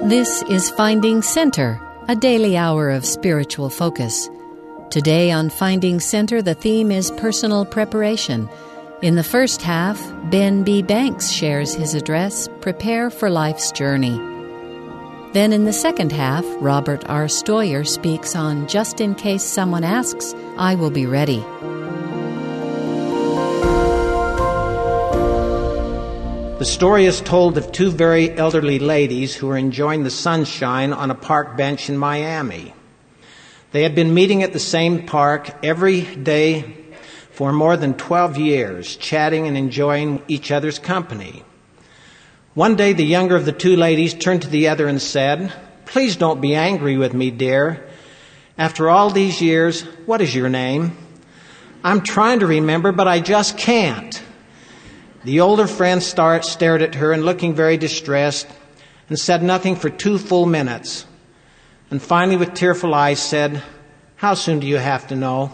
This is Finding Center, a daily hour of spiritual focus. Today on Finding Center, the theme is personal preparation. In the first half, Ben B. Banks shares his address, Prepare for Life's Journey. Then in the second half, Robert R. Stoyer speaks on Just in Case Someone Asks, I Will Be Ready. The story is told of two very elderly ladies who were enjoying the sunshine on a park bench in Miami. They had been meeting at the same park every day for more than 12 years, chatting and enjoying each other's company. One day, the younger of the two ladies turned to the other and said, "Please don't be angry with me, dear. After all these years, what is your name?" "I'm trying to remember, but I just can't." The older friend stared at her and looking very distressed and said nothing for 2 full minutes. And finally, with tearful eyes, said, "How soon do you have to know?"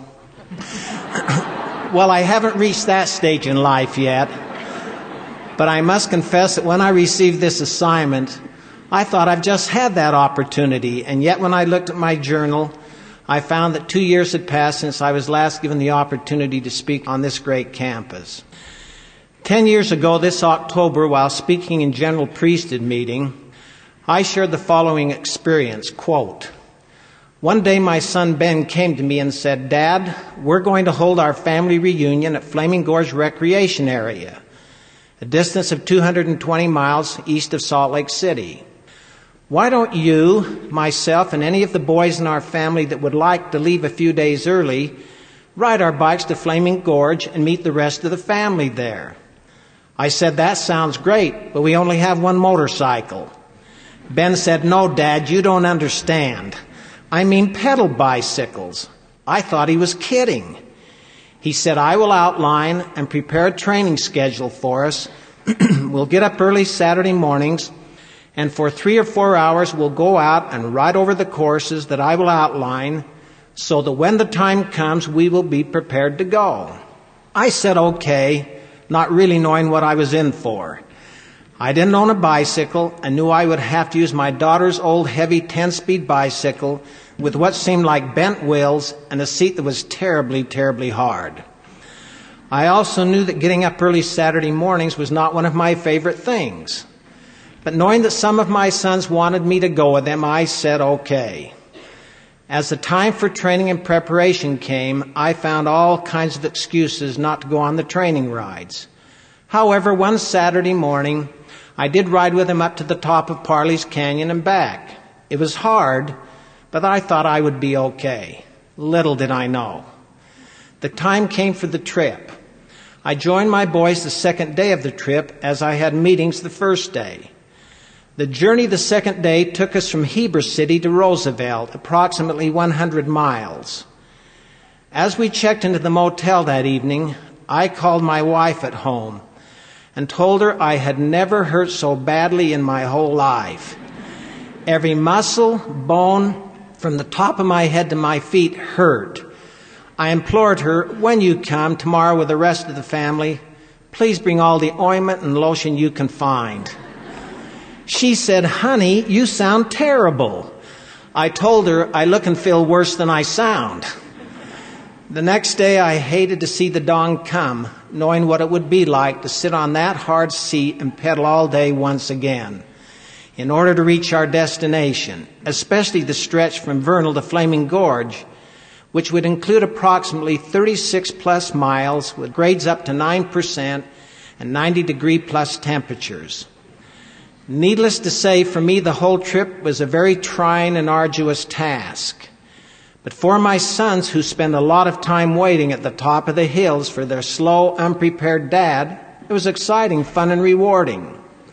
Well, I haven't reached that stage in life yet. But I must confess that when I received this assignment, I thought I've just had that opportunity. And yet when I looked at my journal, I found that 2 years had passed since I was last given the opportunity to speak on this great campus. 10 years ago this October, while speaking in General Priesthood meeting, I shared the following experience, quote, "One day my son Ben came to me and said, 'Dad, we're going to hold our family reunion at Flaming Gorge Recreation Area, a distance of 220 miles east of Salt Lake City. Why don't you, myself, and any of the boys in our family that would like to leave a few days early, ride our bikes to Flaming Gorge and meet the rest of the family there?' I said, 'That sounds great, but we only have one motorcycle.' Ben said, 'No, Dad, you don't understand. I mean pedal bicycles.' I thought he was kidding. He said, 'I will outline and prepare a training schedule for us. We'll get up early Saturday mornings, and for 3 or 4 hours we'll go out and ride over the courses that I will outline so that when the time comes we will be prepared to go.' I said, okay, not really knowing what I was in for. I didn't own a bicycle and knew I would have to use my daughter's old heavy 10-speed bicycle with what seemed like bent wheels and a seat that was terribly, terribly hard. I also knew that getting up early Saturday mornings was not one of my favorite things. But knowing that some of my sons wanted me to go with them, I said okay. As the time for training and preparation came, I found all kinds of excuses not to go on the training rides. However, one Saturday morning, I did ride with him up to the top of Parley's Canyon and back. It was hard, but I thought I would be okay. Little did I know. The time came for the trip. I joined my boys the second day of the trip as I had meetings the first day. The journey the second day took us from Heber City to Roosevelt, approximately 100 miles. As we checked into the motel that evening, I called my wife at home and told her I had never hurt so badly in my whole life. Every muscle, bone, from the top of my head to my feet hurt. I implored her, "When you come tomorrow with the rest of the family, please bring all the ointment and lotion you can find." She said, "Honey, you sound terrible." I told her I look and feel worse than I sound. The next day I hated to see the dawn come, knowing what it would be like to sit on that hard seat and pedal all day once again in order to reach our destination, especially the stretch from Vernal to Flaming Gorge, which would include approximately 36 plus miles with grades up to 9% and 90-degree plus temperatures. Needless to say, for me, the whole trip was a very trying and arduous task. But for my sons, who spend a lot of time waiting at the top of the hills for their slow, unprepared dad, it was exciting, fun, and rewarding.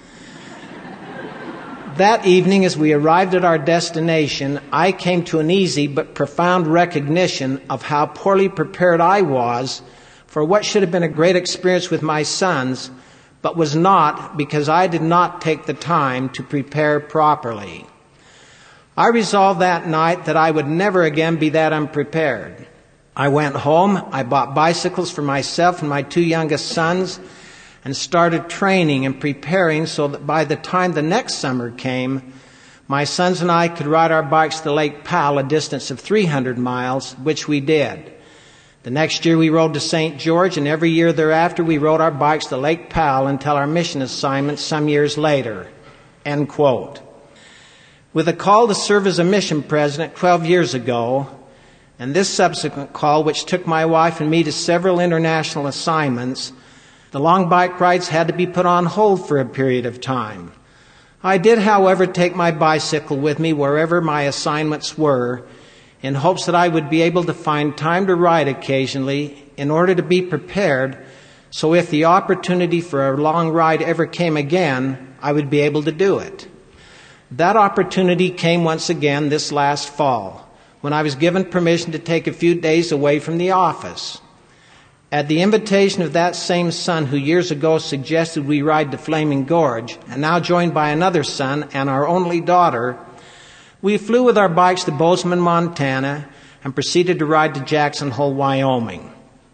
That evening, as we arrived at our destination, I came to an easy but profound recognition of how poorly prepared I was for what should have been a great experience with my sons, but was not because I did not take the time to prepare properly. I resolved that night that I would never again be that unprepared. I went home, I bought bicycles for myself and my 2 youngest sons, and started training and preparing so that by the time the next summer came, My sons and I could ride our bikes to Lake Powell, a distance of 300 miles, which we did. The next year we rode to St. George, and every year thereafter we rode our bikes to Lake Powell until our mission assignment some years later." End quote. With a call to serve as a mission president 12 years ago, and this subsequent call, which took my wife and me to several international assignments, the long bike rides had to be put on hold for a period of time. I did, however, take my bicycle with me wherever my assignments were, in hopes that I would be able to find time to ride occasionally in order to be prepared, so if the opportunity for a long ride ever came again, I would be able to do it. That opportunity came once again this last fall, when I was given permission to take a few days away from the office. At the invitation of that same son who years ago suggested we ride to Flaming Gorge, and now joined by another son and our only daughter, we flew with our bikes to Bozeman, Montana, and proceeded to ride to Jackson Hole, Wyoming.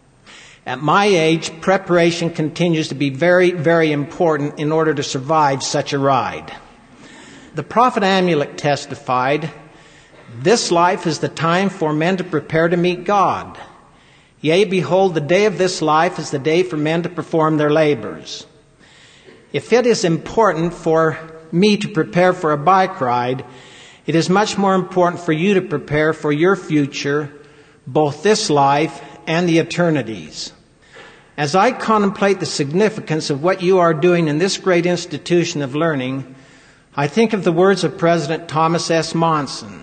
At my age, preparation continues to be very, very important in order to survive such a ride. The prophet Amulek testified, "This life is the time for men to prepare to meet God. Yea, behold, the day of this life is the day for men to perform their labors." If it is important for me to prepare for a bike ride, it is much more important for you to prepare for your future, both this life and the eternities. As I contemplate the significance of what you are doing in this great institution of learning, I think of the words of President Thomas S. Monson.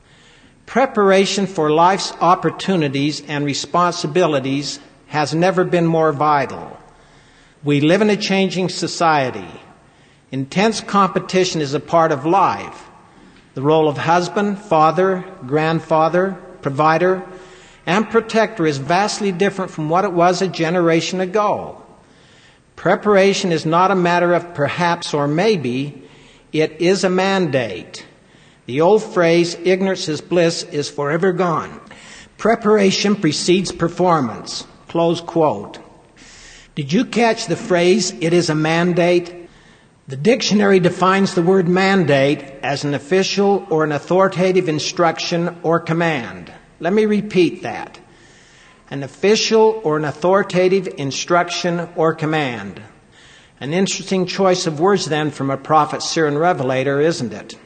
Preparation for life's opportunities and responsibilities has never been more vital. We live in a changing society. Intense competition is a part of life. The role of husband, father, grandfather, provider, and protector is vastly different from what it was a generation ago. Preparation is not a matter of perhaps or maybe, it is a mandate. The old phrase, "ignorance is bliss," is forever gone. Preparation precedes performance. Close quote. Did you catch the phrase, "it is a mandate"? The dictionary defines the word mandate as an official or an authoritative instruction or command. Let me repeat that. An official or an authoritative instruction or command. An interesting choice of words then from a prophet, seer, and revelator, isn't it?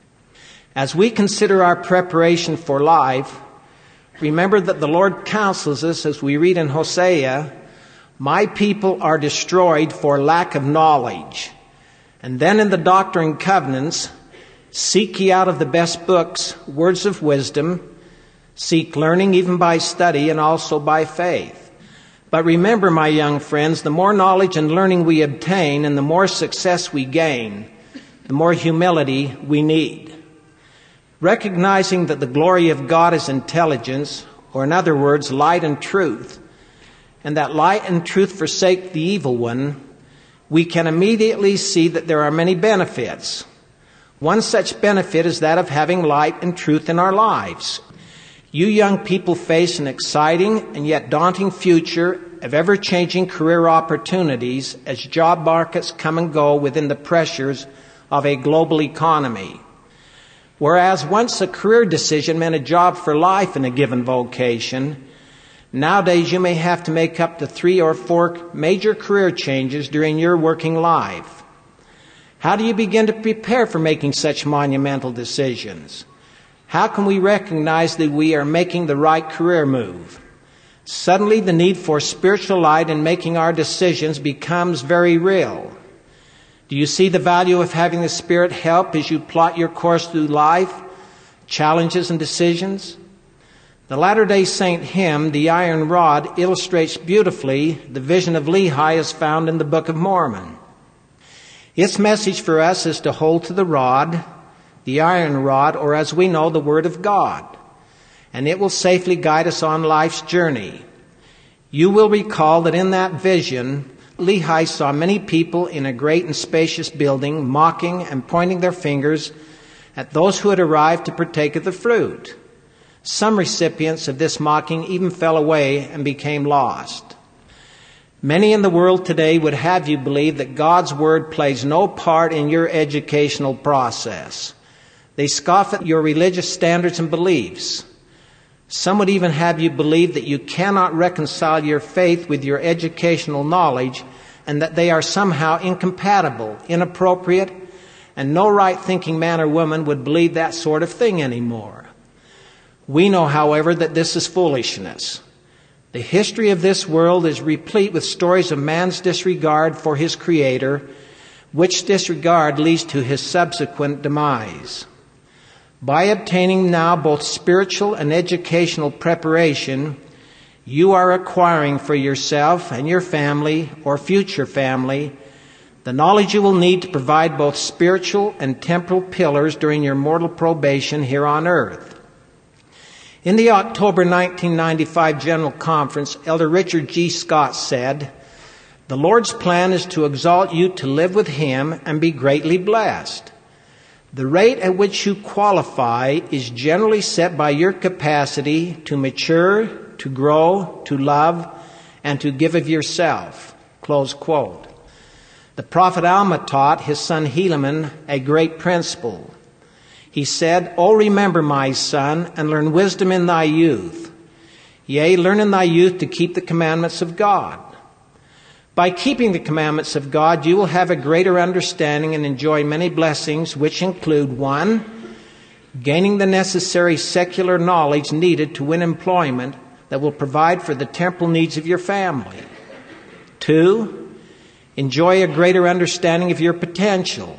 As we consider our preparation for life, remember that the Lord counsels us, as we read in Hosea, "My people are destroyed for lack of knowledge." And then in the Doctrine and Covenants, "Seek ye out of the best books words of wisdom, seek learning even by study and also by faith." But remember, my young friends, the more knowledge and learning we obtain and the more success we gain, the more humility we need. Recognizing that the glory of God is intelligence, or in other words, light and truth, and that light and truth forsake the evil one, we can immediately see that there are many benefits. One such benefit is that of having light and truth in our lives. You young people face an exciting and yet daunting future of ever-changing career opportunities as job markets come and go within the pressures of a global economy. Whereas once a career decision meant a job for life in a given vocation, nowadays you may have to make up to 3 or 4 major career changes during your working life. How do you begin to prepare for making such monumental decisions? How can we recognize that we are making the right career move? Suddenly the need for spiritual light in making our decisions becomes very real. Do you see the value of having the Spirit help as you plot your course through life, challenges and decisions? The Latter-day Saint hymn, "The Iron Rod," illustrates beautifully the vision of Lehi as found in the Book of Mormon. Its message for us is to hold to the rod, the iron rod, or as we know, the Word of God, and it will safely guide us on life's journey. You will recall that in that vision, Lehi saw many people in a great and spacious building mocking and pointing their fingers at those who had arrived to partake of the fruit. Some recipients of this mocking even fell away and became lost. Many in the world today would have you believe that God's Word plays no part in your educational process. They scoff at your religious standards and beliefs. Some would even have you believe that you cannot reconcile your faith with your educational knowledge and that they are somehow incompatible, inappropriate, and no right-thinking man or woman would believe that sort of thing anymore. We know, however, that this is foolishness. The history of this world is replete with stories of man's disregard for his Creator, which disregard leads to his subsequent demise. By obtaining now both spiritual and educational preparation, you are acquiring for yourself and your family or future family the knowledge you will need to provide both spiritual and temporal pillars during your mortal probation here on earth. In the October 1995 General Conference, Elder Richard G. Scott said, "The Lord's plan is to exalt you to live with Him and be greatly blessed. The rate at which you qualify is generally set by your capacity to mature, to grow, to love, and to give of yourself." Close quote. The prophet Alma taught his son Helaman a great principle. He said, "O remember, my son, and learn wisdom in thy youth. Yea, learn in thy youth to keep the commandments of God." By keeping the commandments of God, you will have a greater understanding and enjoy many blessings, which include 1, gaining the necessary secular knowledge needed to win employment that will provide for the temporal needs of your family. 2, enjoy a greater understanding of your potential.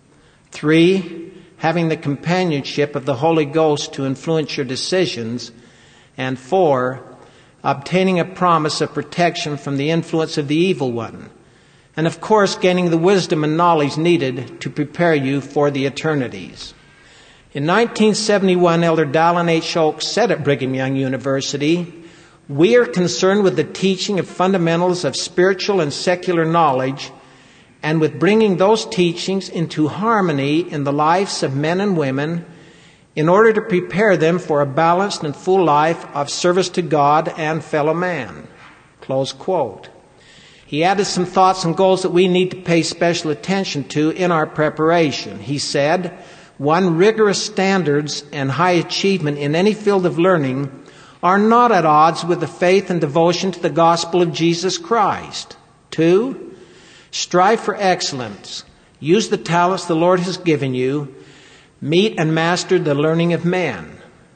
3, having the companionship of the Holy Ghost to influence your decisions. And 4, obtaining a promise of protection from the influence of the evil one. And of course, gaining the wisdom and knowledge needed to prepare you for the eternities. In 1971, Elder Dallin H. Oaks said at Brigham Young University, "We are concerned with the teaching of fundamentals of spiritual and secular knowledge and with bringing those teachings into harmony in the lives of men and women in order to prepare them for a balanced and full life of service to God and fellow man." Close quote. He added some thoughts and goals that we need to pay special attention to in our preparation. He said, 1, rigorous standards and high achievement in any field of learning are not at odds with the faith and devotion to the gospel of Jesus Christ. 2, strive for excellence. Use the talents the Lord has given you. Meet and master the learning of men.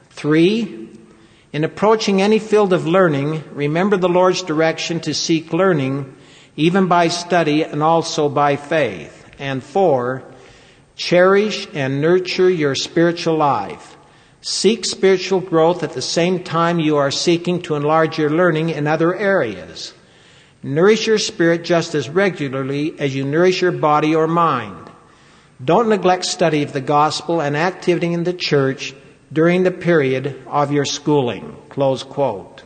3, in approaching any field of learning, remember the Lord's direction to seek learning, even by study and also by faith. And 4, cherish and nurture your spiritual life. Seek spiritual growth at the same time you are seeking to enlarge your learning in other areas. Nourish your spirit just as regularly as you nourish your body or mind. Don't neglect study of the gospel and activity in the church during the period of your schooling. Close quote.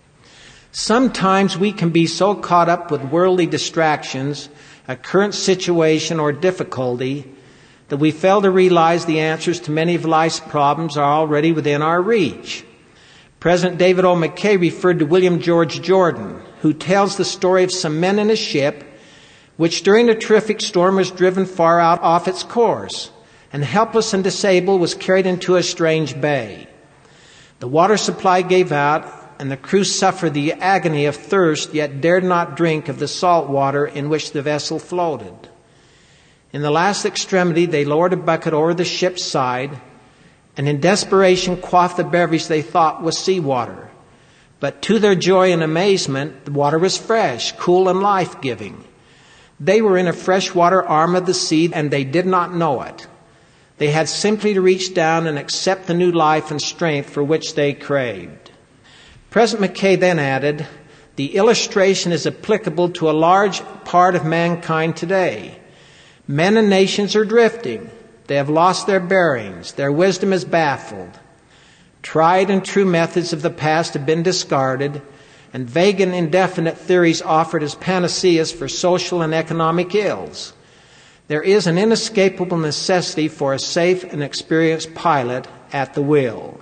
Sometimes we can be so caught up with worldly distractions, a current situation or difficulty, that we fail to realize the answers to many of life's problems are already within our reach. President David O. McKay referred to William George Jordan, who tells the story of some men in a ship which during a terrific storm was driven far out off its course, and helpless and disabled was carried into a strange bay. The water supply gave out, and the crew suffered the agony of thirst, yet dared not drink of the salt water in which the vessel floated. In the last extremity, they lowered a bucket over the ship's side, and in desperation quaffed the beverage they thought was seawater. But to their joy and amazement, the water was fresh, cool, and life-giving. They were in a freshwater arm of the sea, and they did not know it. They had simply to reach down and accept the new life and strength for which they craved. President McKay then added, "The illustration is applicable to a large part of mankind today. Men and nations are drifting. They have lost their bearings. Their wisdom is baffled. Tried and true methods of the past have been discarded, and vague and indefinite theories offered as panaceas for social and economic ills. There is an inescapable necessity for a safe and experienced pilot at the wheel."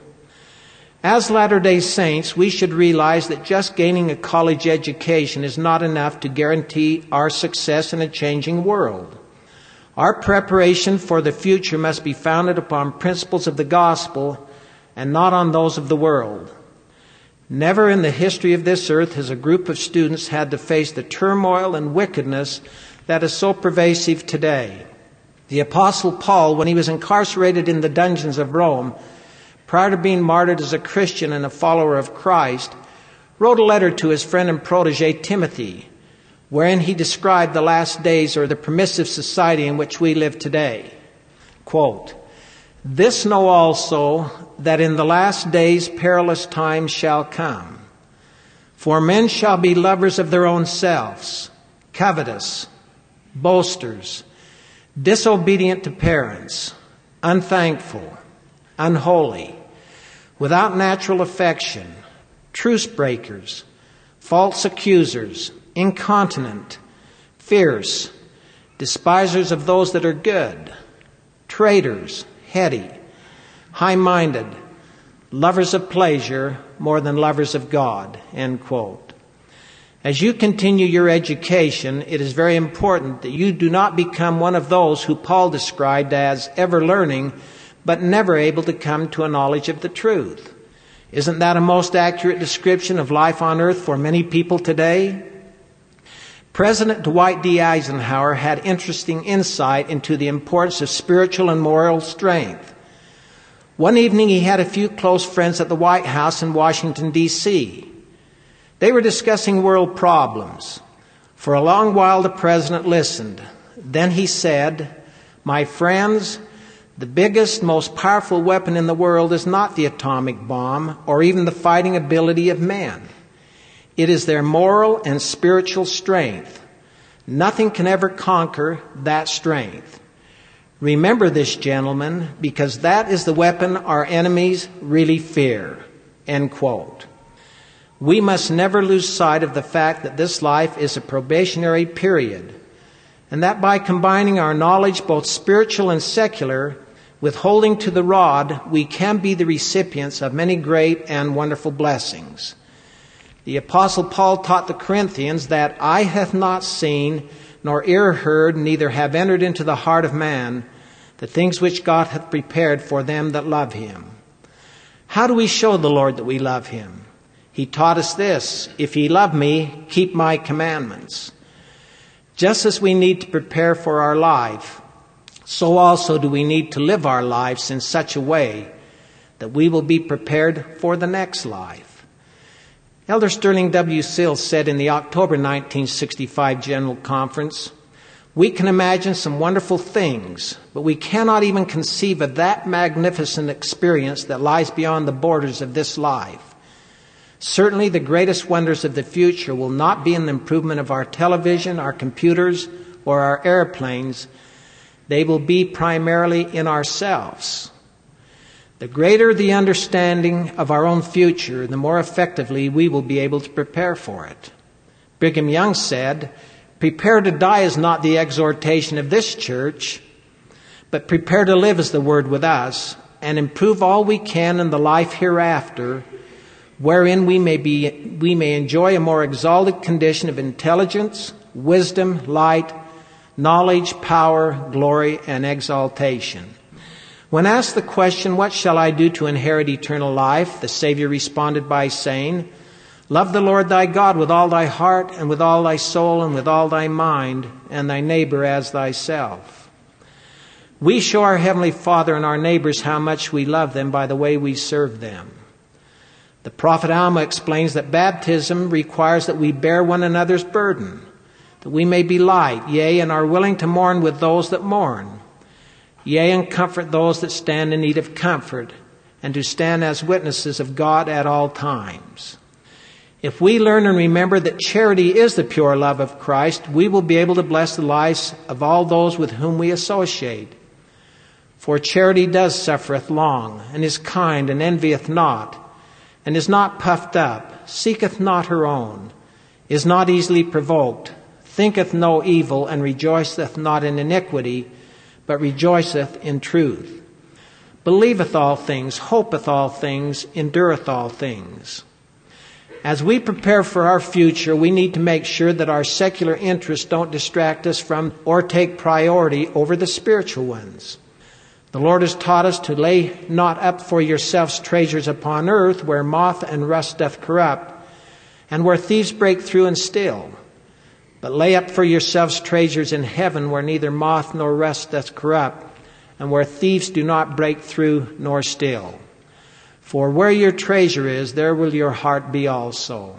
As Latter-day Saints, we should realize that just gaining a college education is not enough to guarantee our success in a changing world. Our preparation for the future must be founded upon principles of the gospel and not on those of the world. Never in the history of this earth has a group of students had to face the turmoil and wickedness that is so pervasive today. The Apostle Paul, when he was incarcerated in the dungeons of Rome, prior to being martyred as a Christian and a follower of Christ, wrote a letter to his friend and protege Timothy, wherein he described the last days or the permissive society in which we live today. Quote, "This know also, that in the last days perilous times shall come. For men shall be lovers of their own selves, covetous, boasters, disobedient to parents, unthankful, unholy, without natural affection, truce breakers, false accusers, incontinent, fierce, despisers of those that are good, traitors, heady, high-minded, lovers of pleasure more than lovers of God." End quote. As you continue your education, it is very important that you do not become one of those who Paul described as ever learning, but never able to come to a knowledge of the truth. Isn't that a most accurate description of life on earth for many people today? President Dwight D. Eisenhower had interesting insight into the importance of spiritual and moral strength. One evening he had a few close friends at the White House in Washington, D.C. They were discussing world problems. For a long while the president listened. Then he said, "My friends, the biggest, most powerful weapon in the world is not the atomic bomb or even the fighting ability of men. It is their moral and spiritual strength. Nothing can ever conquer that strength. Remember this, gentlemen, because that is the weapon our enemies really fear." End quote. We must never lose sight of the fact that this life is a probationary period, and that by combining our knowledge, both spiritual and secular, with holding to the rod, we can be the recipients of many great and wonderful blessings. The Apostle Paul taught the Corinthians that eye hath not seen, nor ear heard, neither have entered into the heart of man, the things which God hath prepared for them that love him. How do we show the Lord that we love him? He taught us this: "If ye love me, keep my commandments." Just as we need to prepare for our life, so also do we need to live our lives in such a way that we will be prepared for the next life. Elder Sterling W. Sills said in the October 1965 General Conference, "We can imagine some wonderful things, but we cannot even conceive of that magnificent experience that lies beyond the borders of this life. Certainly the greatest wonders of the future will not be in the improvement of our television, our computers, or our airplanes. They will be primarily in ourselves. The greater the understanding of our own future, the more effectively we will be able to prepare for it." Brigham Young said, "Prepare to die is not the exhortation of this church, but prepare to live is the word with us, and improve all we can in the life hereafter, wherein we may enjoy a more exalted condition of intelligence, wisdom, light, knowledge, power, glory, and exaltation." When asked the question, "What shall I do to inherit eternal life?" the Savior responded by saying, "Love the Lord thy God with all thy heart and with all thy soul and with all thy mind, and thy neighbor as thyself." We show our Heavenly Father and our neighbors how much we love them by the way we serve them. The prophet Alma explains that baptism requires that we bear one another's burden, that we may be light, yea, and are willing to mourn with those that mourn, yea, and comfort those that stand in need of comfort, and to stand as witnesses of God at all times. If we learn and remember that charity is the pure love of Christ, we will be able to bless the lives of all those with whom we associate. For charity does suffereth long, and is kind, and envieth not, and is not puffed up, seeketh not her own, is not easily provoked, thinketh no evil, and rejoiceth not in iniquity, but rejoiceth in truth, believeth all things, hopeth all things, endureth all things. As we prepare for our future, we need to make sure that our secular interests don't distract us from or take priority over the spiritual ones. The Lord has taught us to lay not up for yourselves treasures upon earth, where moth and rust doth corrupt, and where thieves break through and steal. But lay up for yourselves treasures in heaven, where neither moth nor rust doth corrupt, and where thieves do not break through nor steal. For where your treasure is, there will your heart be also.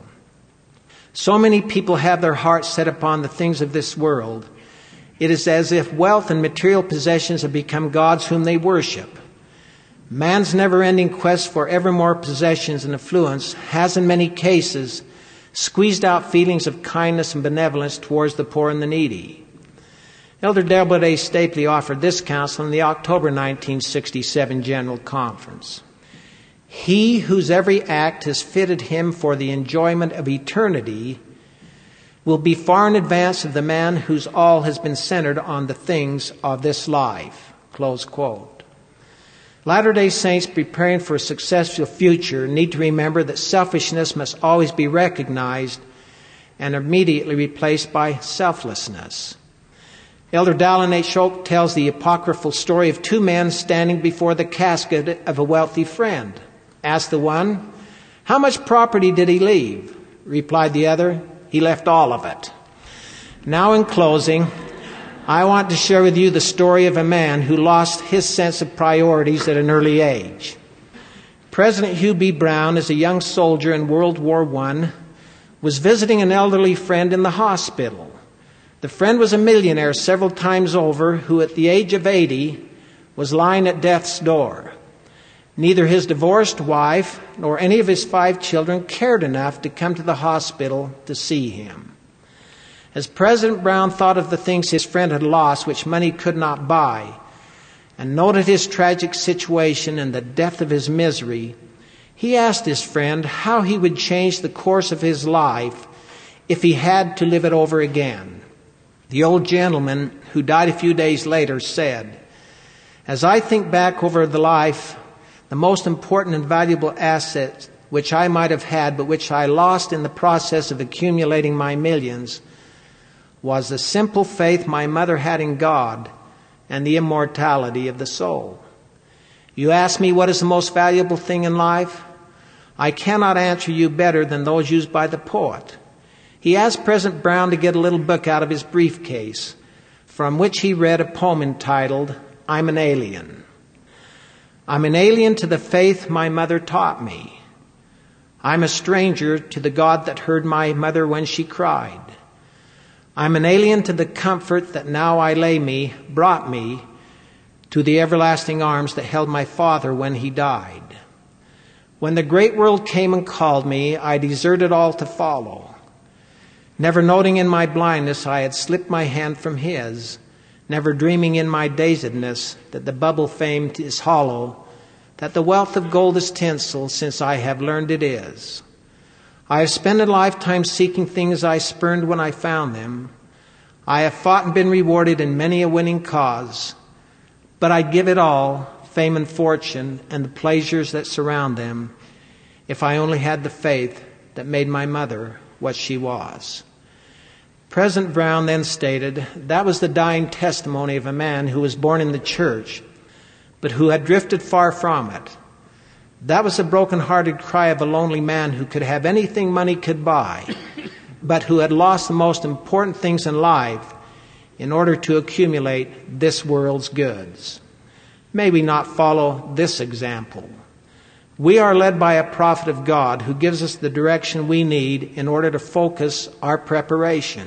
So many people have their hearts set upon the things of this world. It is as if wealth and material possessions have become gods whom they worship. Man's never-ending quest for ever more possessions and affluence has in many cases squeezed out feelings of kindness and benevolence towards the poor and the needy. Elder W.A. Stapley offered this counsel in the October 1967 General Conference. He whose every act has fitted him for the enjoyment of eternity will be far in advance of the man whose all has been centered on the things of this life. Close quote. Latter-day Saints preparing for a successful future need to remember that selfishness must always be recognized and immediately replaced by selflessness. Elder Dallin H. Oak tells the apocryphal story of two men standing before the casket of a wealthy friend. Asked the one, "How much property did he leave?" Replied the other, "He left all of it." Now in closing, I want to share with you the story of a man who lost his sense of priorities at an early age. President Hugh B. Brown, as a young soldier in World War I, was visiting an elderly friend in the hospital. The friend was a millionaire several times over who, at the age of 80, was lying at death's door. Neither his divorced wife nor any of his 5 children cared enough to come to the hospital to see him. As President Brown thought of the things his friend had lost, which money could not buy, and noted his tragic situation and the depth of his misery, he asked his friend how he would change the course of his life if he had to live it over again. The old gentleman, who died a few days later, said, "As I think back over the life, the most important and valuable asset which I might have had, but which I lost in the process of accumulating my millions, was the simple faith my mother had in God and the immortality of the soul." You ask me what is the most valuable thing in life? I cannot answer you better than those used by the poet. He asked President Brown to get a little book out of his briefcase, from which he read a poem entitled, "I'm an Alien." I'm an alien to the faith my mother taught me. I'm a stranger to the God that heard my mother when she cried. I'm an alien to the comfort that now I brought me to the everlasting arms that held my father when he died. When the great world came and called me, I deserted all to follow. Never noting in my blindness I had slipped my hand from his, never dreaming in my dazedness that the bubble famed is hollow, that the wealth of gold is tinsel, since I have learned it is. I have spent a lifetime seeking things I spurned when I found them. I have fought and been rewarded in many a winning cause, but I'd give it all, fame and fortune, and the pleasures that surround them, if I only had the faith that made my mother what she was. President Brown then stated, that was the dying testimony of a man who was born in the church, but who had drifted far from it. That was the broken-hearted cry of a lonely man who could have anything money could buy, but who had lost the most important things in life in order to accumulate this world's goods. May we not follow this example. We are led by a prophet of God who gives us the direction we need in order to focus our preparation.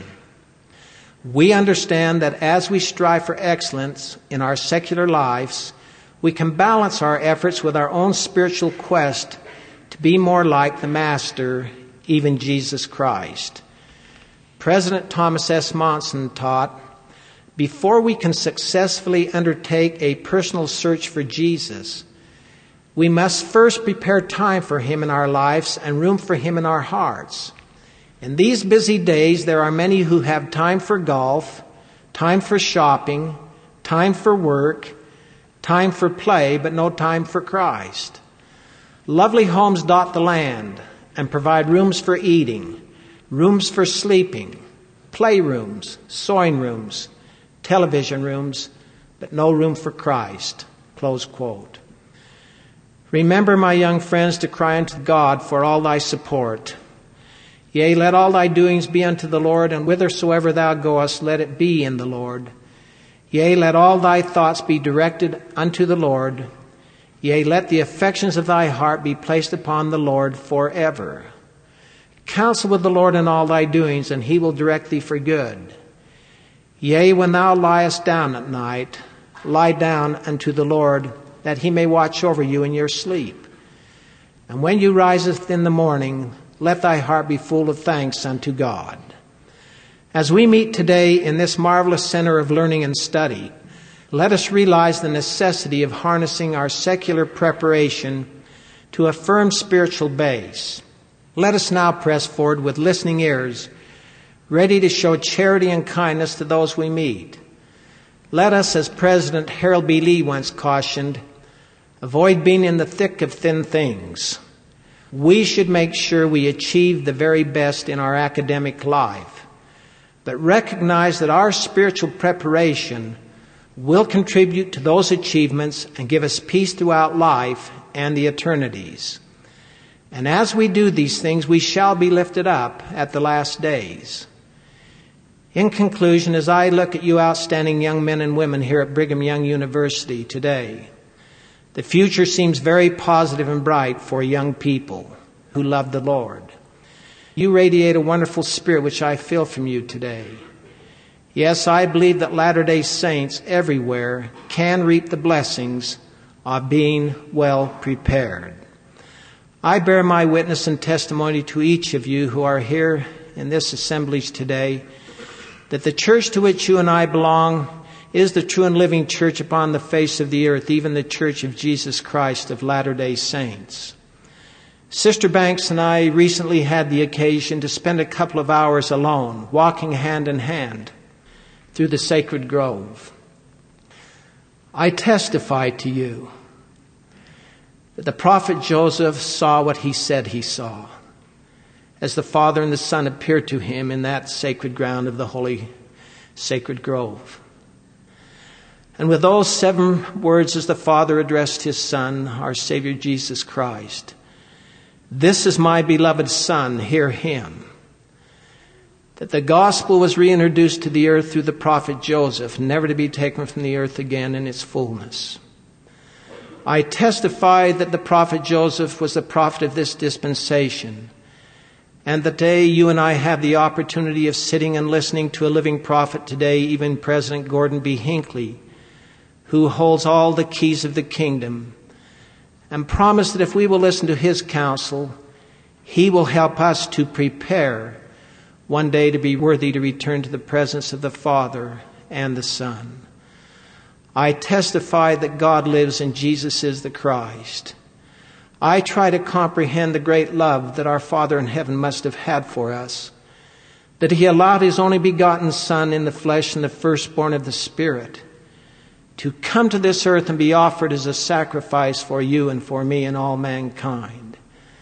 We understand that as we strive for excellence in our secular lives, we can balance our efforts with our own spiritual quest to be more like the Master, even Jesus Christ. President Thomas S. Monson taught, before we can successfully undertake a personal search for Jesus, we must first prepare time for Him in our lives and room for Him in our hearts. In these busy days, there are many who have time for golf, time for shopping, time for work, time for play, but no time for Christ. Lovely homes dot the land, and provide rooms for eating, rooms for sleeping, playrooms, sewing rooms, television rooms, but no room for Christ." Close quote. "Remember, my young friends, to cry unto God for all thy support. Yea, let all thy doings be unto the Lord, and whithersoever thou goest, let it be in the Lord. Yea, let all thy thoughts be directed unto the Lord. Yea, let the affections of thy heart be placed upon the Lord forever. Counsel with the Lord in all thy doings, and he will direct thee for good. Yea, when thou liest down at night, lie down unto the Lord, that he may watch over you in your sleep. And when you riseth in the morning, let thy heart be full of thanks unto God." As we meet today in this marvelous center of learning and study, let us realize the necessity of harnessing our secular preparation to a firm spiritual base. Let us now press forward with listening ears, ready to show charity and kindness to those we meet. Let us, as President Harold B. Lee once cautioned, avoid being in the thick of thin things. We should make sure we achieve the very best in our academic life, but recognize that our spiritual preparation will contribute to those achievements and give us peace throughout life and the eternities. And as we do these things, we shall be lifted up at the last days. In conclusion, as I look at you outstanding young men and women here at Brigham Young University today, the future seems very positive and bright for young people who love the Lord. You radiate a wonderful spirit which I feel from you today. Yes, I believe that Latter-day Saints everywhere can reap the blessings of being well prepared. I bear my witness and testimony to each of you who are here in this assemblage today that the church to which you and I belong is the true and living church upon the face of the earth, even the Church of Jesus Christ of Latter-day Saints. Sister Banks and I recently had the occasion to spend a couple of hours alone, walking hand in hand through the sacred grove. I testify to you that the prophet Joseph saw what he said he saw as the Father and the Son appeared to him in that sacred ground of the holy sacred grove. And with those 7 words as the Father addressed his Son, our Savior Jesus Christ, "This is my beloved Son, hear him." That the gospel was reintroduced to the earth through the prophet Joseph, never to be taken from the earth again in its fullness. I testify that the prophet Joseph was the prophet of this dispensation, and that today you and I have the opportunity of sitting and listening to a living prophet today, even President Gordon B. Hinckley, who holds all the keys of the kingdom, and promise that if we will listen to his counsel, he will help us to prepare one day to be worthy to return to the presence of the Father and the Son. I testify that God lives and Jesus is the Christ. I try to comprehend the great love that our Father in heaven must have had for us, that he allowed his only begotten Son in the flesh and the firstborn of the Spirit to come to this earth and be offered as a sacrifice for you and for me and all mankind.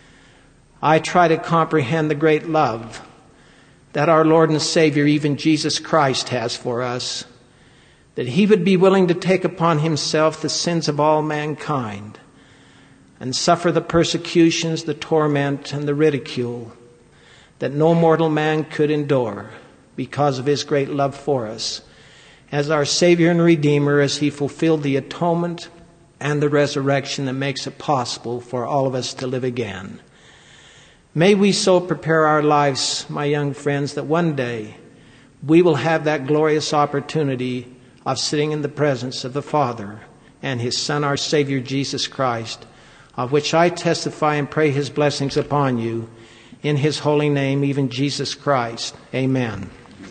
I try to comprehend the great love that our Lord and Savior, even Jesus Christ, has for us, that he would be willing to take upon himself the sins of all mankind and suffer the persecutions, the torment, and the ridicule that no mortal man could endure because of his great love for us as our Savior and Redeemer, as he fulfilled the atonement and the resurrection that makes it possible for all of us to live again. May we so prepare our lives, my young friends, that one day we will have that glorious opportunity of sitting in the presence of the Father and his Son, our Savior, Jesus Christ, of which I testify and pray his blessings upon you in his holy name, even Jesus Christ. Amen.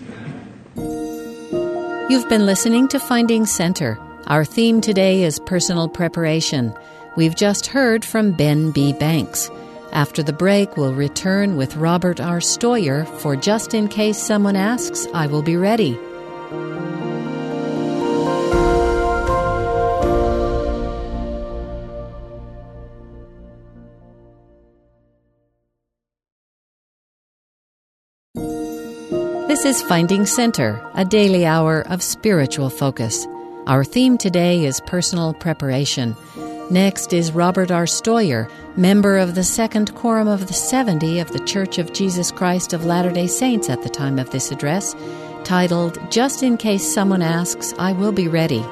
You've been listening to Finding Center. Our theme today is personal preparation. We've just heard from Ben B. Banks. After the break, we'll return with Robert R. Stoyer for Just in Case Someone Asks, I Will Be Ready. This is Finding Center, a daily hour of spiritual focus. Our theme today is personal preparation. Next is Robert R. Stoyer, member of the Second Quorum of the 70 of the Church of Jesus Christ of Latter-day Saints at the time of this address, titled, Just in Case Someone Asks, I Will Be Ready.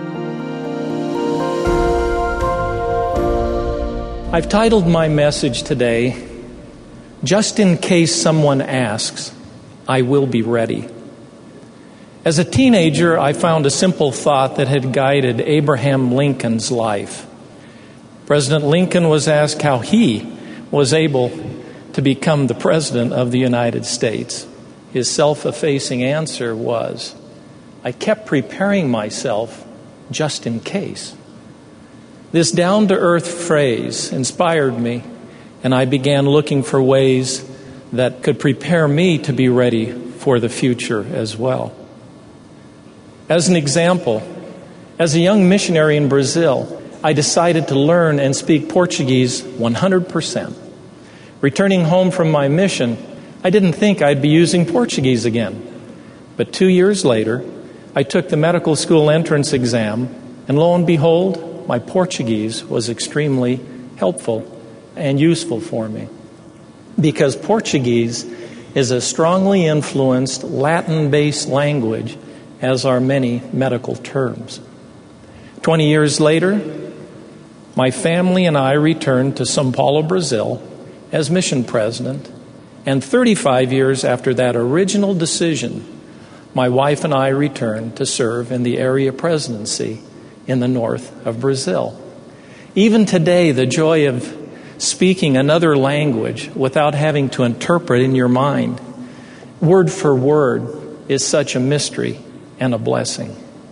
I've titled my message today, Just in Case Someone Asks, I Will Be Ready. As a teenager, I found a simple thought that had guided Abraham Lincoln's life. President Lincoln was asked how he was able to become the President of the United States. His self-effacing answer was, I kept preparing myself just in case. This down-to-earth phrase inspired me, and I began looking for ways that could prepare me to be ready for the future as well. As an example, as a young missionary in Brazil, I decided to learn and speak Portuguese 100%. Returning home from my mission, I didn't think I'd be using Portuguese again. But 2 years later, I took the medical school entrance exam, and lo and behold, my Portuguese was extremely helpful and useful for me. Because Portuguese is a strongly influenced Latin-based language, as are many medical terms. 20 years later, my family and I returned to São Paulo, Brazil, as mission president, and 35 years after that original decision, my wife and I returned to serve in the area presidency in the north of Brazil. Even today, the joy of speaking another language without having to interpret in your mind, word for word, is such a mystery and a blessing.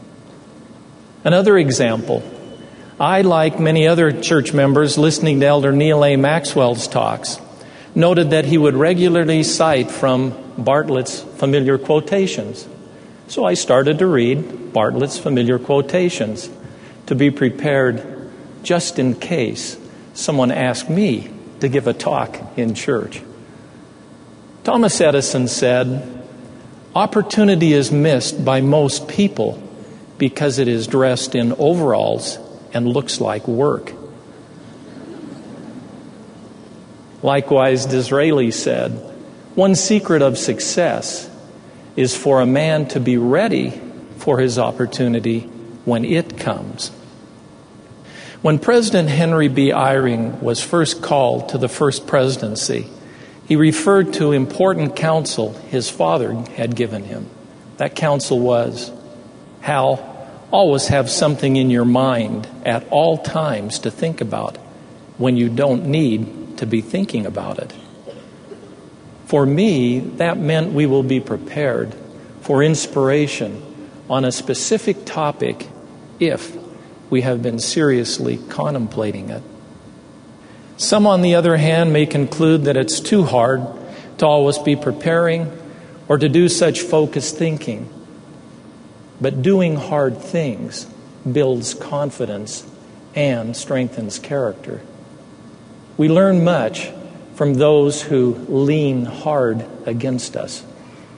Another example, I, like many other church members listening to Elder Neal A. Maxwell's talks, noted that he would regularly cite from Bartlett's Familiar Quotations. So I started to read Bartlett's Familiar Quotations to be prepared just in case someone asked me to give a talk in church. Thomas Edison said, opportunity is missed by most people because it is dressed in overalls and looks like work. Likewise, Disraeli said, one secret of success is for a man to be ready for his opportunity when it comes. When President Henry B. Eyring was first called to the first presidency, he referred to important counsel his father had given him. That counsel was, Hal, always have something in your mind at all times to think about when you don't need to be thinking about it. For me, that meant we will be prepared for inspiration on a specific topic if we have been seriously contemplating it. Some, on the other hand, may conclude that it's too hard to always be preparing or to do such focused thinking. But doing hard things builds confidence and strengthens character. We learn much from those who lean hard against us.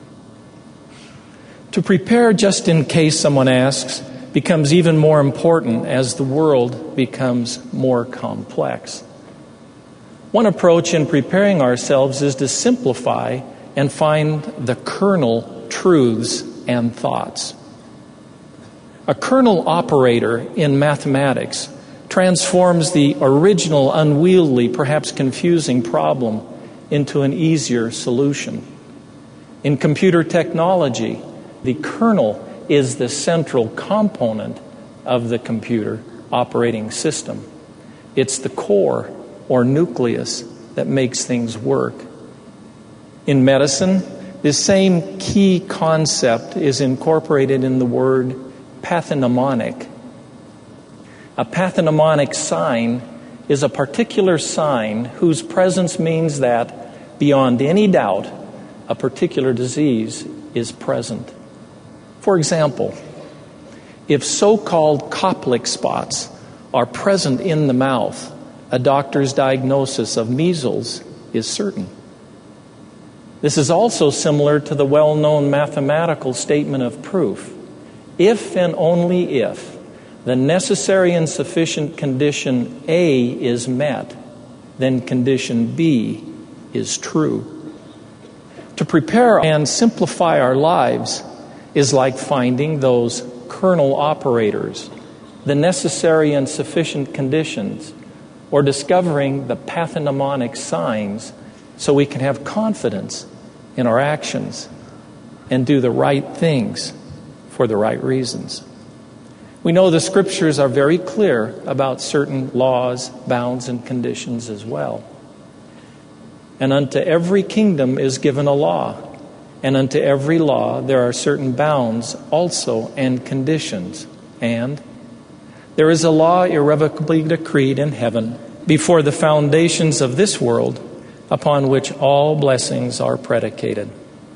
To prepare just in case someone asks becomes even more important as the world becomes more complex. One approach in preparing ourselves is to simplify and find the kernel truths and thoughts. A kernel operator in mathematics transforms the original unwieldy, perhaps confusing problem into an easier solution. In computer technology, the kernel is the central component of the computer operating system. It's the core or nucleus that makes things work. In medicine, the same key concept is incorporated in the word pathognomonic. A pathognomonic sign is a particular sign whose presence means that, beyond any doubt, a particular disease is present. For example, if so-called Koplik spots are present in the mouth, a doctor's diagnosis of measles is certain. This is also similar to the well-known mathematical statement of proof. If and only if the necessary and sufficient condition A is met, then condition B is true. To prepare and simplify our lives is like finding those kernel operators, the necessary and sufficient conditions, or discovering the pathognomonic signs so we can have confidence in our actions and do the right things for the right reasons. We know the Scriptures are very clear about certain laws, bounds, and conditions as well. And unto every kingdom is given a law, and unto every law there are certain bounds also and conditions. And there is a law irrevocably decreed in heaven before the foundations of this world, upon which all blessings are predicated.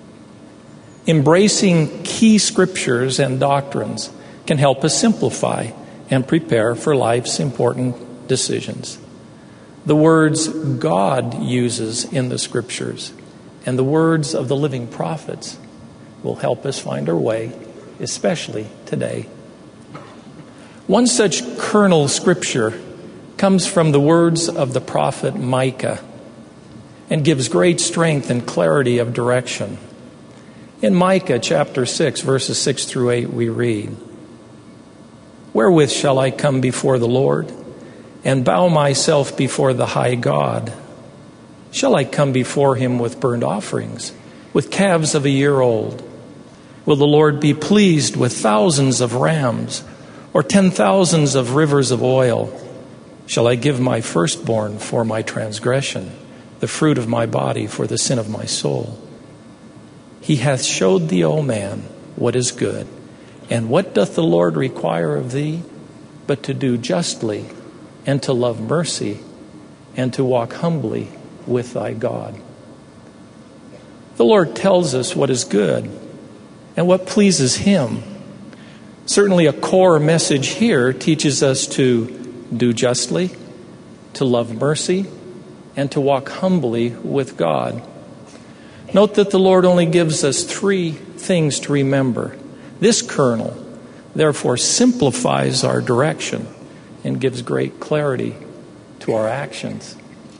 Embracing key scriptures and doctrines can help us simplify and prepare for life's important decisions. The words God uses in the scriptures and the words of the living prophets will help us find our way, especially today. One such kernel scripture comes from the words of the prophet Micah and gives great strength and clarity of direction. In Micah chapter 6, verses 6 through 8, we read, "Wherewith shall I come before the Lord, and bow myself before the high God? Shall I come before him with burnt offerings, with calves of a year old? Will the Lord be pleased with thousands of rams, or 10,000s of rivers of oil? Shall I give my firstborn for my transgression, the fruit of my body for the sin of my soul? He hath showed thee, O man, what is good. And what doth the Lord require of thee? But to do justly, and to love mercy, and to walk humbly with thy God." The Lord tells us what is good and what pleases him. Certainly a core message here teaches us to do justly, to love mercy, and to walk humbly with God. Note that the Lord only gives us 3 things to remember. This kernel, therefore, simplifies our direction and gives great clarity to our actions.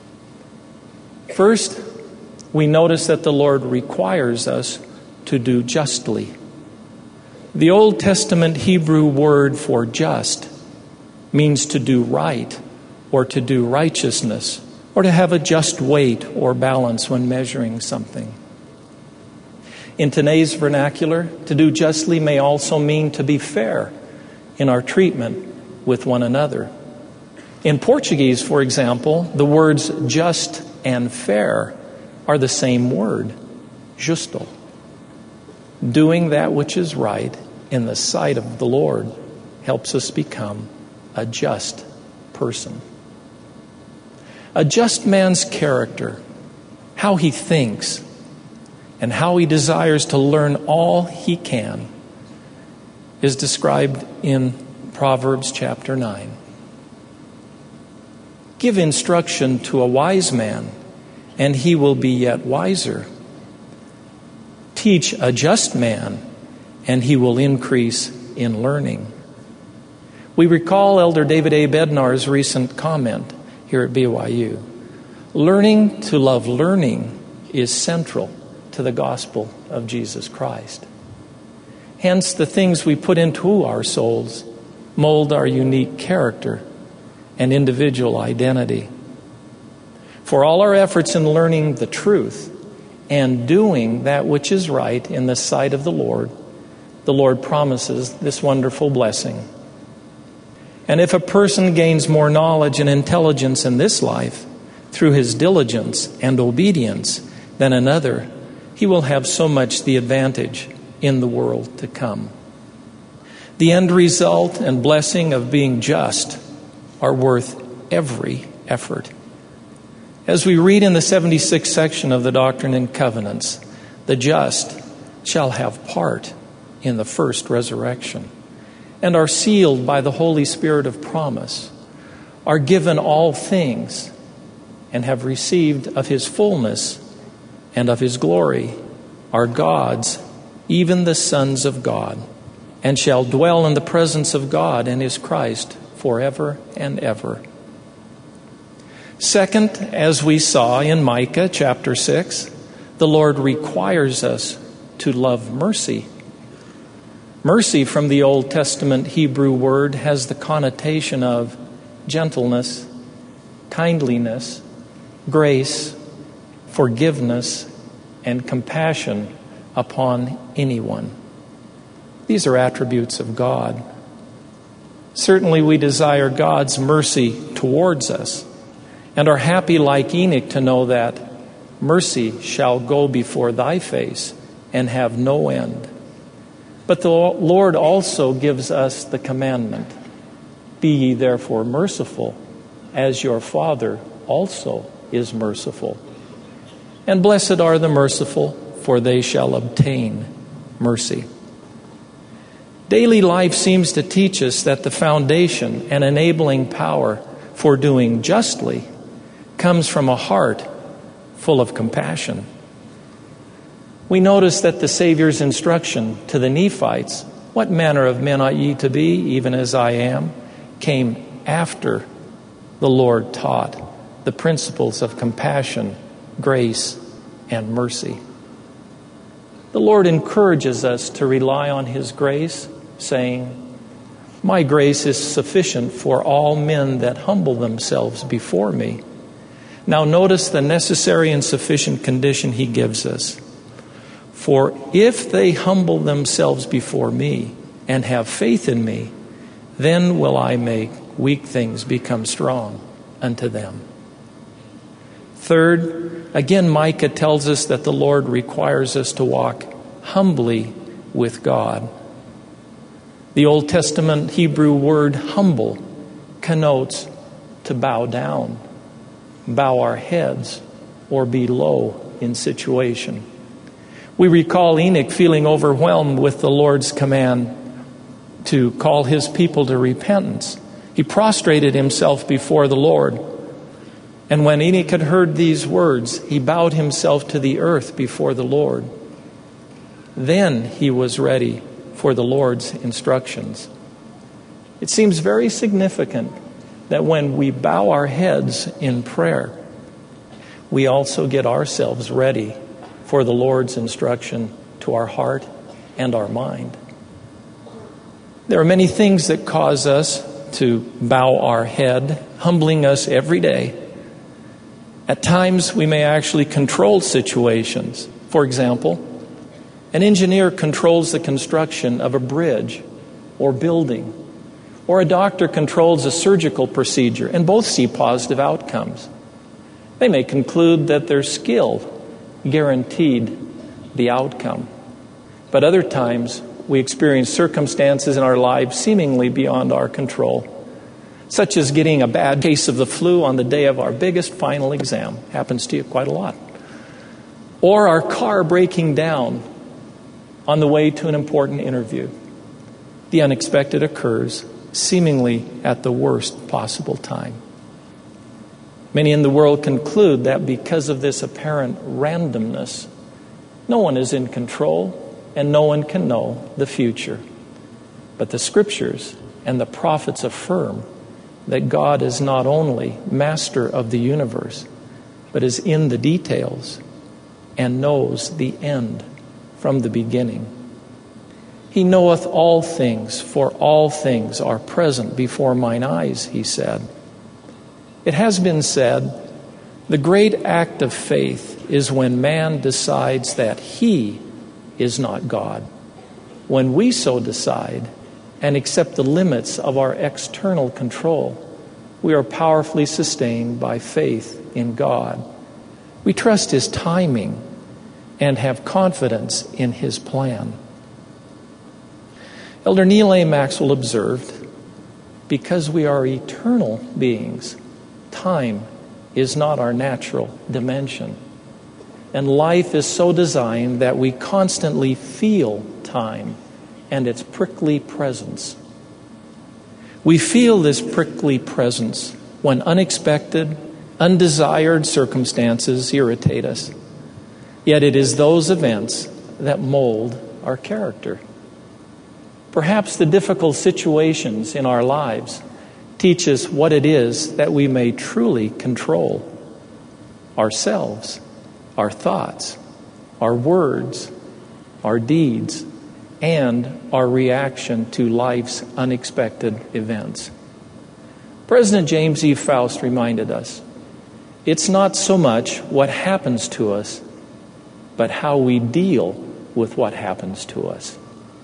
First, we notice that the Lord requires us to do justly. The Old Testament Hebrew word for just means to do right or to do righteousness or to have a just weight or balance when measuring something. In today's vernacular, to do justly may also mean to be fair in our treatment with one another. In Portuguese, for example, the words just and fair are the same word, justo. Doing that which is right in the sight of the Lord helps us become a just person. A just man's character, how he thinks, and how he desires to learn all he can, is described in Proverbs chapter 9. Give instruction to a wise man, and he will be yet wiser. Teach a just man, and he will increase in learning. We recall Elder David A. Bednar's recent comment here at BYU. Learning to love learning is central to the gospel of Jesus Christ. Hence, the things we put into our souls mold our unique character and individual identity. For all our efforts in learning the truth and doing that which is right in the sight of the Lord promises this wonderful blessing. And if a person gains more knowledge and intelligence in this life through his diligence and obedience than another, he will have so much the advantage in the world to come. The end result and blessing of being just are worth every effort. As we read in the 76th section of the Doctrine and Covenants, the just shall have part in the first resurrection, and are sealed by the Holy Spirit of promise, are given all things, and have received of his fullness and of his glory are God's, even the sons of God, and shall dwell in the presence of God and his Christ forever and ever. Second, as we saw in Micah chapter 6, the Lord requires us to love mercy. Mercy from the Old Testament Hebrew word has the connotation of gentleness, kindliness, grace, forgiveness, and compassion upon anyone. These are attributes of God. Certainly we desire God's mercy towards us and are happy like Enoch to know that mercy shall go before thy face and have no end. But the Lord also gives us the commandment, be ye therefore merciful, as your Father also is merciful. And blessed are the merciful, for they shall obtain mercy. Daily life seems to teach us that the foundation and enabling power for doing justly comes from a heart full of compassion. We notice that the Savior's instruction to the Nephites, what manner of men ought ye to be, even as I am, came after the Lord taught the principles of compassion, grace, and mercy. The Lord encourages us to rely on his grace, saying, my grace is sufficient for all men that humble themselves before me. Now notice the necessary and sufficient condition he gives us. For if they humble themselves before me and have faith in me, then will I make weak things become strong unto them. Third, again, Micah tells us that the Lord requires us to walk humbly with God. The Old Testament Hebrew word humble connotes to bow down, bow our heads, or be low in situation. We recall Enoch feeling overwhelmed with the Lord's command to call his people to repentance. He prostrated himself before the Lord. And when Enoch had heard these words, he bowed himself to the earth before the Lord. Then he was ready for the Lord's instructions. It seems very significant that when we bow our heads in prayer, we also get ourselves ready for the Lord's instruction to our heart and our mind. There are many things that cause us to bow our head, humbling us every day. At times, we may actually control situations. For example, an engineer controls the construction of a bridge or building, or a doctor controls a surgical procedure, and both see positive outcomes. They may conclude that their skill guaranteed the outcome. But other times, we experience circumstances in our lives seemingly beyond our control, such as getting a bad case of the flu on the day of our biggest final exam. Happens to you quite a lot. Or our car breaking down on the way to an important interview. The unexpected occurs seemingly at the worst possible time. Many in the world conclude that because of this apparent randomness, no one is in control and no one can know the future. But the Scriptures and the prophets affirm that God is not only master of the universe, but is in the details and knows the end from the beginning. He knoweth all things, for all things are present before mine eyes, he said. It has been said, the great act of faith is when man decides that he is not God. When we so decide and accept the limits of our external control, we are powerfully sustained by faith in God. We trust his timing and have confidence in his plan. Elder Neal A. Maxwell observed, because we are eternal beings, time is not our natural dimension. And life is so designed that we constantly feel time and its prickly presence. We feel this prickly presence when unexpected, undesired circumstances irritate us. Yet it is those events that mold our character. Perhaps the difficult situations in our lives teach us what it is that we may truly control: ourselves, our thoughts, our words, our deeds, and our reaction to life's unexpected events. President James E. Faust reminded us, it's not so much what happens to us, but how we deal with what happens to us.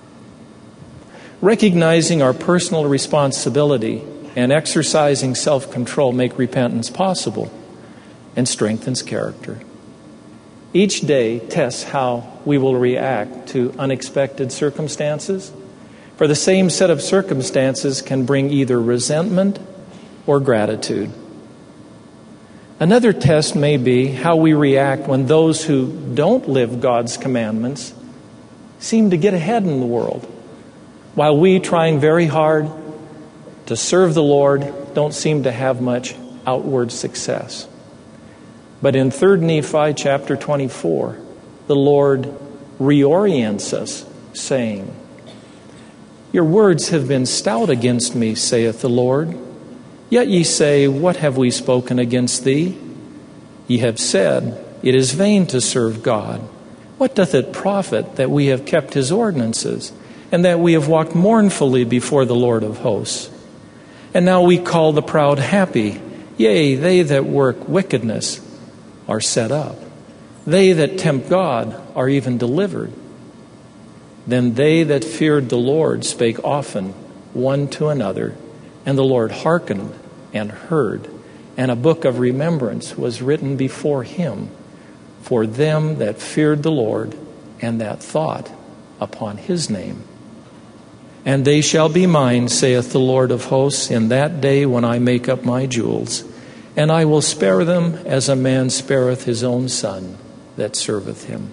Recognizing our personal responsibility and exercising self-control make repentance possible and strengthens character. Each day tests how we will react to unexpected circumstances, for the same set of circumstances can bring either resentment or gratitude. Another test may be how we react when those who don't live God's commandments seem to get ahead in the world, while we, trying very hard to serve the Lord, don't seem to have much outward success. But in 3 Nephi chapter 24, the Lord reorients us, saying, "Your words have been stout against me, saith the Lord. Yet ye say, what have we spoken against thee? Ye have said, it is vain to serve God. What doth it profit that we have kept his ordinances, and that we have walked mournfully before the Lord of hosts? And now we call the proud happy, yea, they that work wickedness are set up. They that tempt God are even delivered. Then they that feared the Lord spake often one to another, and the Lord hearkened and heard, and a book of remembrance was written before him for them that feared the Lord and that thought upon his name. And they shall be mine, saith the Lord of hosts, in that day when I make up my jewels, and I will spare them as a man spareth his own son that serveth him."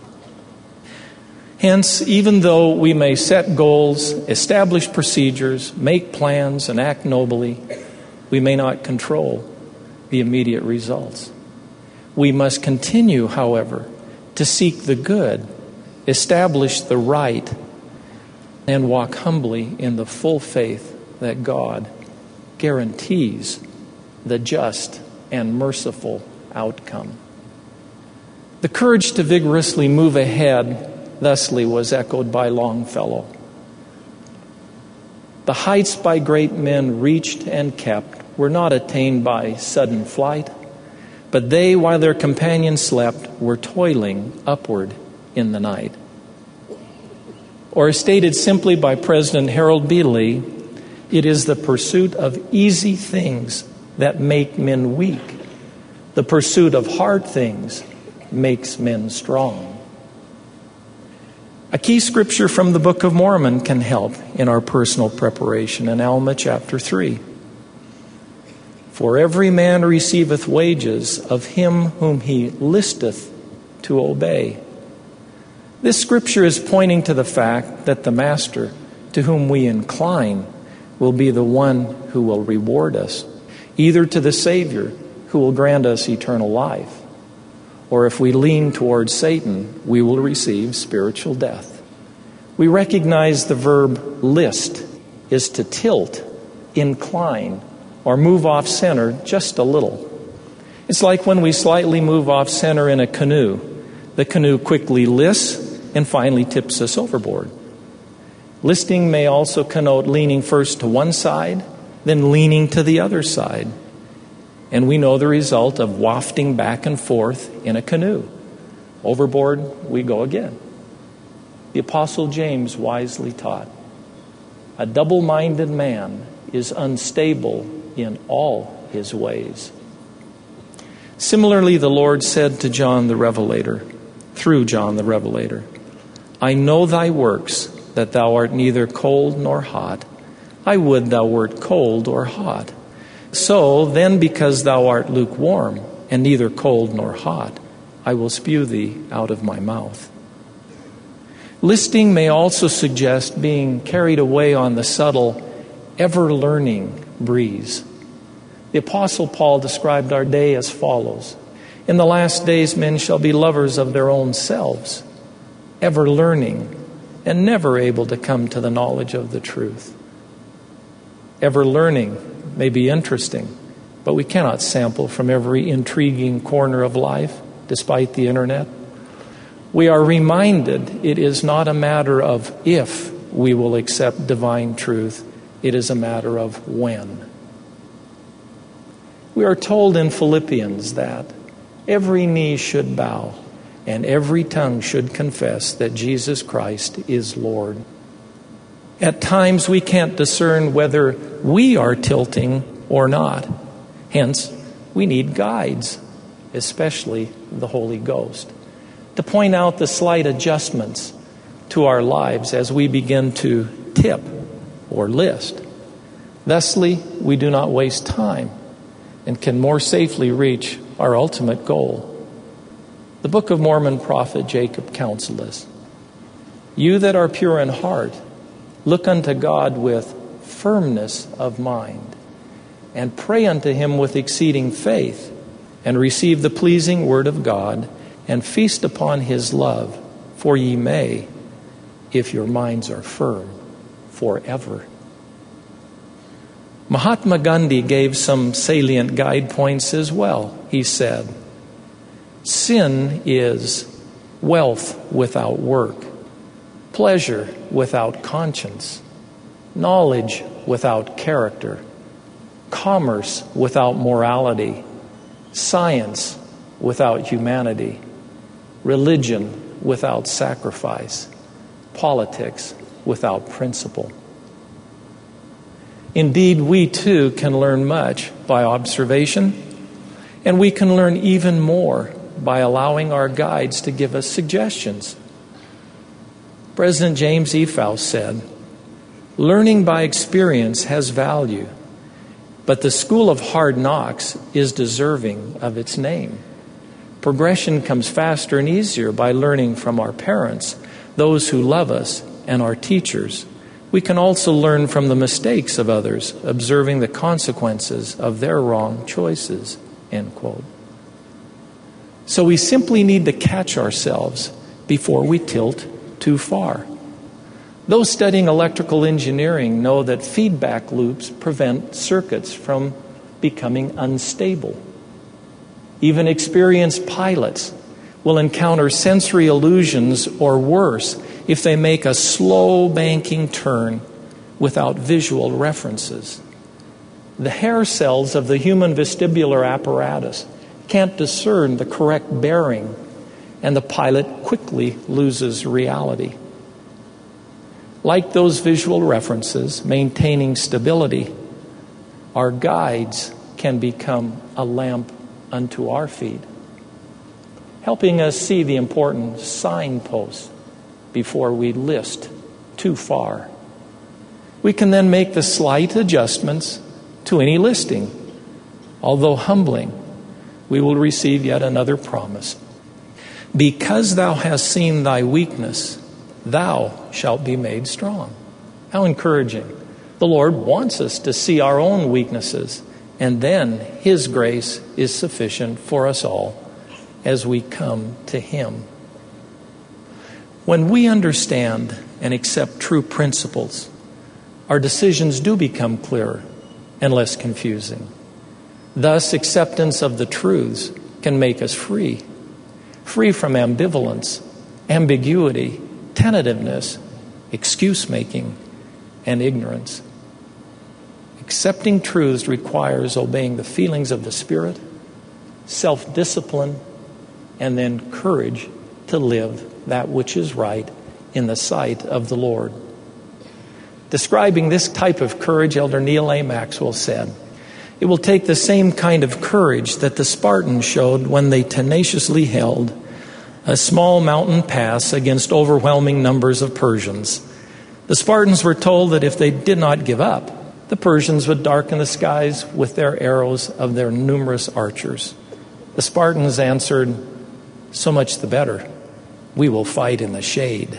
Hence, even though we may set goals, establish procedures, make plans, and act nobly, we may not control the immediate results. We must continue, however, to seek the good, establish the right, and walk humbly in the full faith that God guarantees the just and merciful outcome. The courage to vigorously move ahead thusly was echoed by Longfellow. The heights by great men reached and kept were not attained by sudden flight, but they, while their companions slept, were toiling upward in the night. Or as stated simply by President Harold B. Lee, it is the pursuit of easy things that make men weak. The pursuit of hard things makes men strong. A key scripture from the Book of Mormon can help in our personal preparation in Alma chapter 3. For every man receiveth wages of him whom he listeth to obey. This scripture is pointing to the fact that the Master to whom we incline will be the one who will reward us, either to the Savior who will grant us eternal life, or if we lean towards Satan, we will receive spiritual death. We recognize the verb list is to tilt, incline, or move off center just a little. It's like when we slightly move off center in a canoe. The canoe quickly lists and finally tips us overboard. Listing may also connote leaning first to one side, then leaning to the other side. And we know the result of wafting back and forth in a canoe. Overboard we go again. The Apostle James wisely taught, "A double-minded man is unstable in all his ways." Similarly, the Lord said to John the Revelator, through John the Revelator, "I know thy works, that thou art neither cold nor hot. I would thou wert cold or hot. So then, because thou art lukewarm, and neither cold nor hot, I will spew thee out of my mouth." Listing may also suggest being carried away on the subtle, ever-learning breeze. The Apostle Paul described our day as follows. In the last days, men shall be lovers of their own selves, ever learning and never able to come to the knowledge of the truth. Ever learning may be interesting, but we cannot sample from every intriguing corner of life, despite the internet. We are reminded it is not a matter of if we will accept divine truth, it is a matter of when. We are told in Philippians that every knee should bow and every tongue should confess that Jesus Christ is Lord. At times we can't discern whether we are tilting or not. Hence, we need guides, especially the Holy Ghost, to point out the slight adjustments to our lives as we begin to tip or list. Thusly, we do not waste time and can more safely reach our ultimate goal. The Book of Mormon prophet Jacob counseled us, "You that are pure in heart, look unto God with firmness of mind, and pray unto him with exceeding faith, and receive the pleasing word of God, and feast upon his love, for ye may, if your minds are firm, forever." Mahatma Gandhi gave some salient guide points as well. He said, "Sin is wealth without work, pleasure without conscience, knowledge without character, commerce without morality, science without humanity, religion without sacrifice, politics without principle." Indeed, we too can learn much by observation, and we can learn even more by allowing our guides to give us suggestions. President James E. Faust said, "Learning by experience has value, but the school of hard knocks is deserving of its name. Progression comes faster and easier by learning from our parents, those who love us, and our teachers. We can also learn from the mistakes of others, observing the consequences of their wrong choices." End quote. So we simply need to catch ourselves before we tilt too far. Those studying electrical engineering know that feedback loops prevent circuits from becoming unstable. Even experienced pilots will encounter sensory illusions or worse if they make a slow banking turn without visual references. The hair cells of the human vestibular apparatus can't discern the correct bearing, and the pilot quickly loses reality. Like those visual references, maintaining stability, our guides can become a lamp unto our feet, helping us see the important signposts before we list too far. We can then make the slight adjustments to any listing. Although humbling, we will receive yet another promise. "Because thou hast seen thy weakness, thou shalt be made strong." How encouraging. The Lord wants us to see our own weaknesses, and then his grace is sufficient for us all as we come to him. When we understand and accept true principles, our decisions do become clearer and less confusing. Thus, acceptance of the truths can make us free from ambivalence, ambiguity, tentativeness, excuse-making, and ignorance. Accepting truths requires obeying the feelings of the Spirit, self-discipline, and then courage to live that which is right in the sight of the Lord. Describing this type of courage, Elder Neal A. Maxwell said, "It will take the same kind of courage that the Spartans showed when they tenaciously held a small mountain pass against overwhelming numbers of Persians. The Spartans were told that if they did not give up, the Persians would darken the skies with their arrows of their numerous archers. The Spartans answered, 'So much the better. We will fight in the shade.'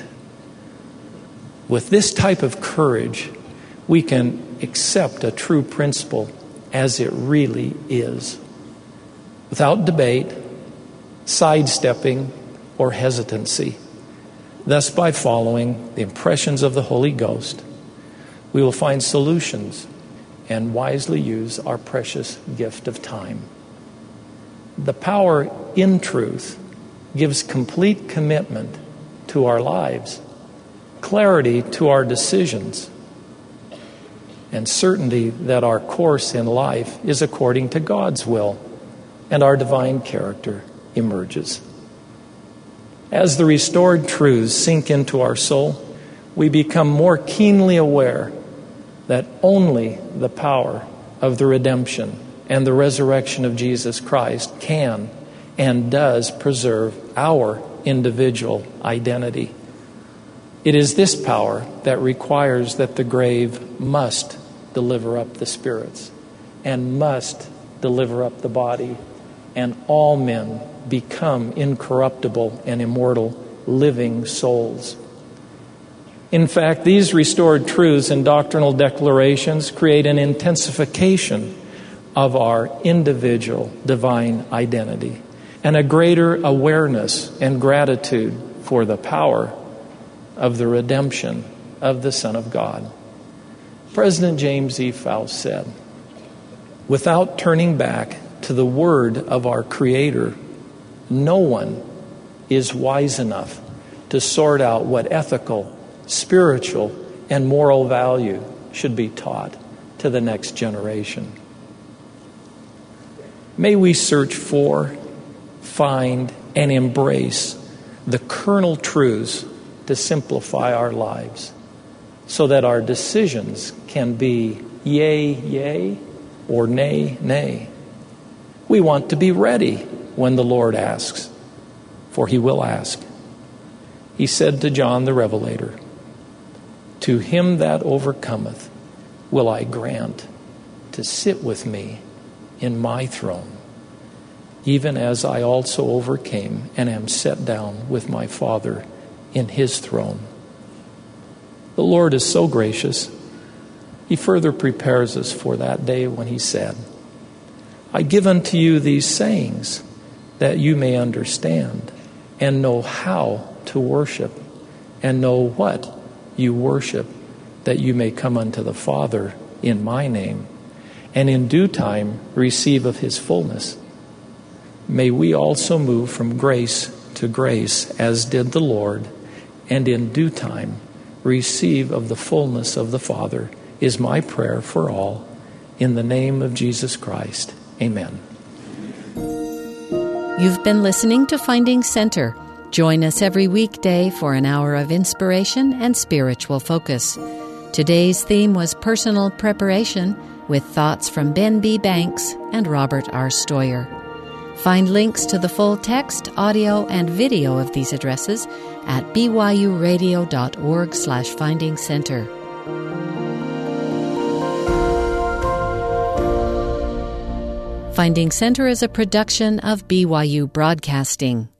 With this type of courage, we can accept a true principle as it really is, without debate, sidestepping, or hesitancy. Thus, by following the impressions of the Holy Ghost, we will find solutions and wisely use our precious gift of time. The power in truth gives complete commitment to our lives, clarity to our decisions, and certainty that our course in life is according to God's will and our divine character emerges. As the restored truths sink into our soul, we become more keenly aware that only the power of the redemption and the resurrection of Jesus Christ can and does preserve our individual identity. It is this power that requires that the grave must deliver up the spirits and must deliver up the body, and all men become incorruptible and immortal living souls. In fact, these restored truths and doctrinal declarations create an intensification of our individual divine identity and a greater awareness and gratitude for the power of the redemption of the Son of God. President James E. Faust said, "Without turning back to the word of our Creator, no one is wise enough to sort out what ethical, spiritual, and moral value should be taught to the next generation." May we search for, find, and embrace the kernel truths to simplify our lives so that our decisions can be yea, yea, or nay, nay. We want to be ready when the Lord asks, for He will ask. He said to John the Revelator, "To him that overcometh will I grant to sit with me in my throne, even as I also overcame and am set down with my Father in His throne." The Lord is so gracious. He further prepares us for that day when He said, "I give unto you these sayings, that you may understand and know how to worship, and know what you worship, that you may come unto the Father in my name, and in due time receive of His fullness." May we also move from grace to grace, as did the Lord, and in due time receive of the fullness of the Father, is my prayer for all. In the name of Jesus Christ, amen. You've been listening to Finding Center. Join us every weekday for an hour of inspiration and spiritual focus. Today's theme was personal preparation, with thoughts from Ben B. Banks and Robert R. Stoyer. Find links to the full text, audio, and video of these addresses at byuradio.org/findingcenter. Finding Center is a production of BYU Broadcasting.